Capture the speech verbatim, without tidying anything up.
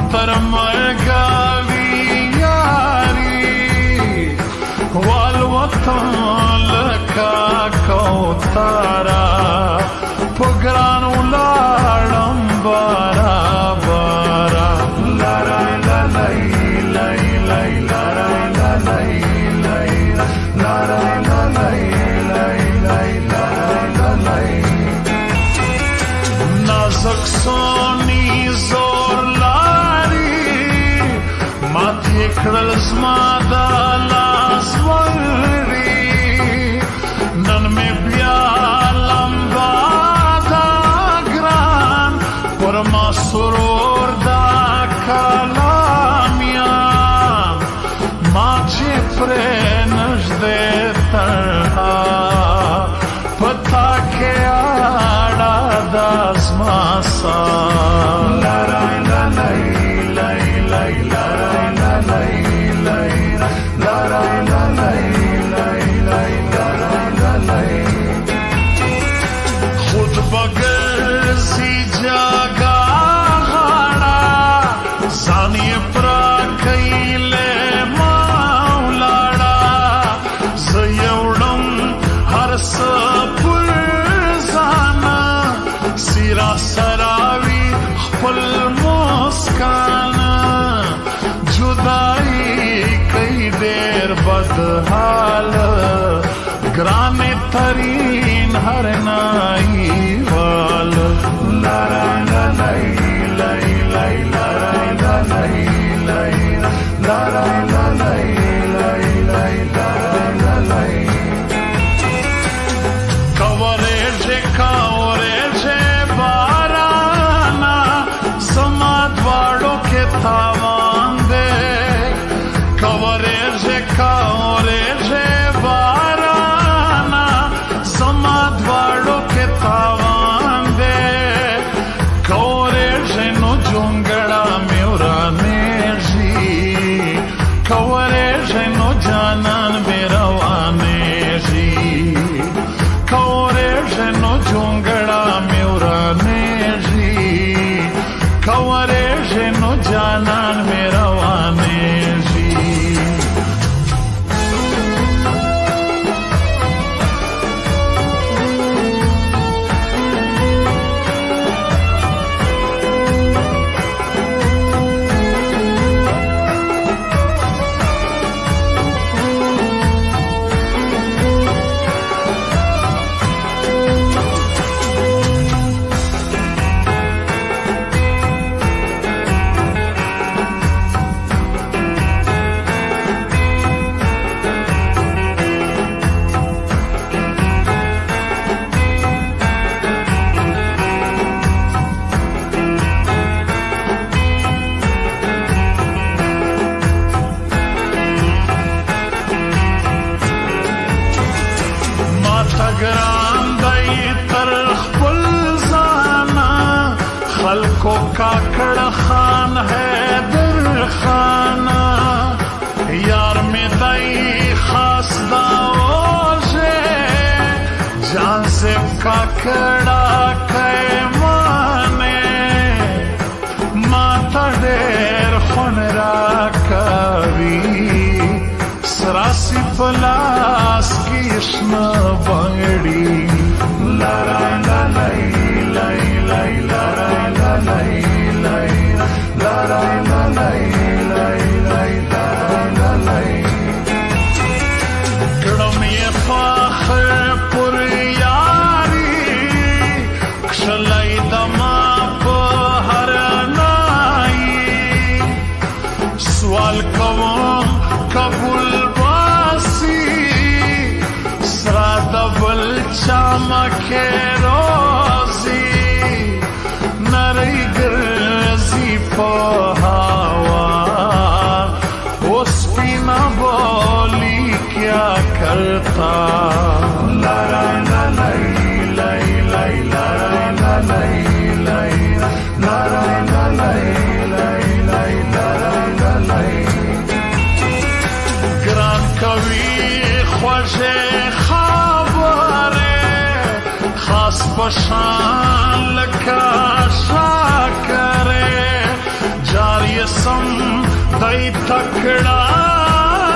تر مرګاوي یاري والوطن لکا کوتارا پګران ولاړم بارا بارا لارا لای لای لای لارا لای لای لارا لای لای لای لارا لای نازک سونی زور لاري ماته کړل زما د لاس وري نن مې بیا لمبا دا ګران پر ما سرور دا کلامیا ما چې پر نږدې تنها پتا کې اړه داس ما سا لا لا لا لا لا لا لا لا لا خود بغیر سی جاگا غاڑا زانی پرا کئیلے مولاڑا زیوڑم ہر سپر زانا سیرا سراوی خپل مسکانا جدائی کئی دیر بدحال گران ترین ہر نائی وال لارا لائی لائی لائی لارا لائی لائی لارا لائی لائی لائی لارا لائی کوریج کوریج بارانا سماد واڑو کے تاوان دے کوریج کوریج بارانا سماد واڑو کے تاوان دے کوریج نو جونگڑا میورا نیجی کوریج نو جانان میروانے جی کوریج نو جونگڑا میورا نیجی کوریج نو جانان میروانے جی گران دای تر خپل زانا خلقو کاکڑ خان ہے در خانا یار میں دای خاص داوجے جان سے کاکڑا کئے مانے ماتا دیر خون را کبھی سراسی پلاس کشن بنگڑی لارا لائی لائی لائی لارا لائی لائی لارا لائی لائی لائی لارا لائی کڑم یہ فاخر پر یاری کشلائی دما پہر نائی سوال کوم قبول چمکے روزی نری گرزی پہ ہوا اس پینا بولی کیا کرتا لارا لائی لائی لائی لارا لائی لائی لارا لائی لائی لائی لارا لائی گران کبھی خوشے خاص پشان لکا